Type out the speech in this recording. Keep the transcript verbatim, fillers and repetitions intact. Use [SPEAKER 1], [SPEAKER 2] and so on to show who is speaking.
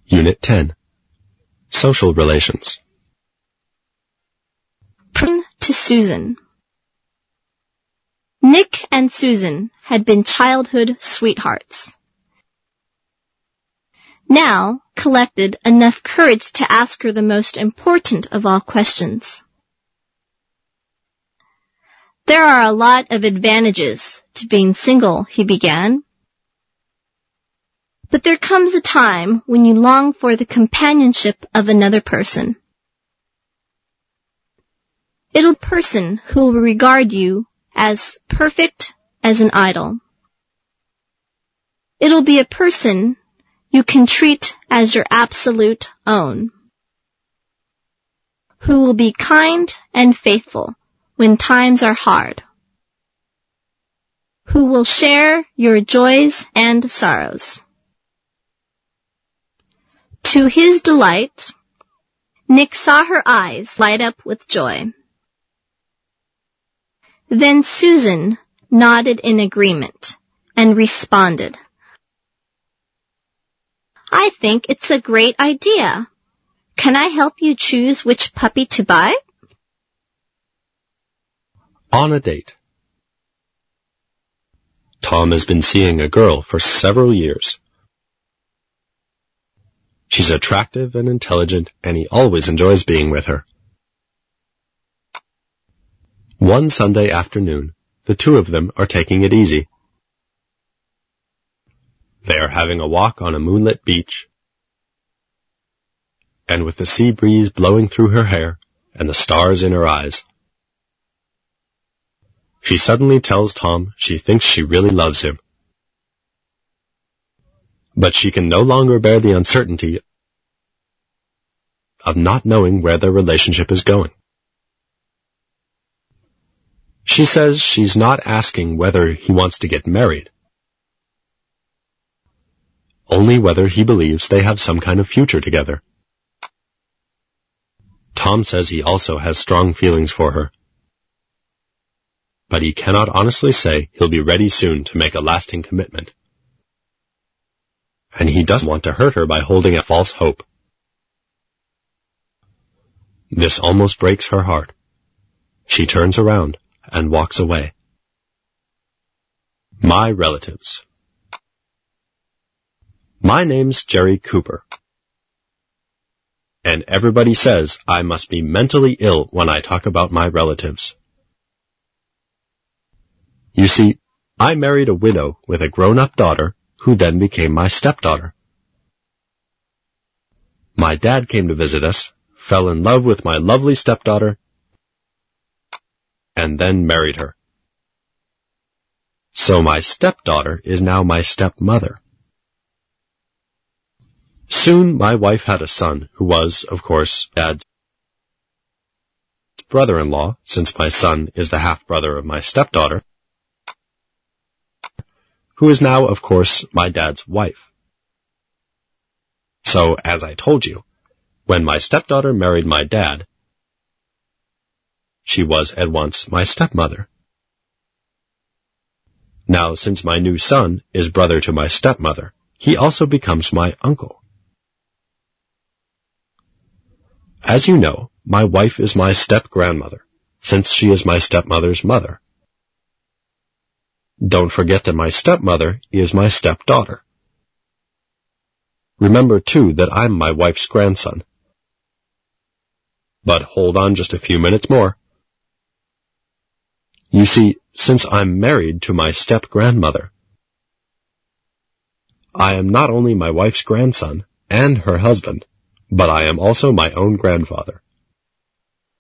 [SPEAKER 1] Unit ten. Social Relations.
[SPEAKER 2] To Susan. Nick and Susan had been childhood sweethearts. Now collected enough courage to ask her the most important of all questions. There are a lot of advantages to being single, he began. But there comes a time when you long for the companionship of another person. It'll be a person who will regard you as perfect as an idol. It'll be a person you can treat as your absolute own, who will be kind and faithful when times are hard, who will share your joys and sorrows. To his delight, Nick saw her eyes light up with joy. Then Susan nodded in agreement and responded, I think it's a great idea. Can I help you choose which puppy to buy?
[SPEAKER 1] On a date. Tom has been seeing a girl for several years. She's attractive and intelligent, and he always enjoys being with her. One Sunday afternoon, the two of them are taking it easy. They are having a walk on a moonlit beach, and with the sea breeze blowing through her hair and the stars in her eyes, she suddenly tells Tom she thinks she really loves him. But she can no longer bear the uncertainty of not knowing where their relationship is going. She says she's not asking whether he wants to get married, only whether he believes they have some kind of future together. Tom says he also has strong feelings for her, but he cannot honestly say he'll be ready soon to make a lasting commitment. And he doesn't want to hurt her by holding a false hope. This almost breaks her heart. She turns around and walks away. My relatives. My name's Jerry Cooper, and everybody says I must be mentally ill when I talk about my relatives. You see, I married a widow with a grown-up daughter who then became my stepdaughter. My dad came to visit us, fell in love with my lovely stepdaughter, and then married her. So my stepdaughter is now my stepmother. Soon my wife had a son who was, of course, Dad's brother-in-law, since my son is the half-brother of my stepdaughter, who is now, of course, my dad's wife. So, as I told you, when my stepdaughter married my dad, she was at once my stepmother. Now, since my new son is brother to my stepmother, he also becomes my uncle. As you know, my wife is my step-grandmother, since she is my stepmother's mother. Don't forget that my stepmother is my stepdaughter. Remember, too, that I'm my wife's grandson. But hold on just a few minutes more. You see, since I'm married to my step-grandmother, I am not only my wife's grandson and her husband, but I am also my own grandfather.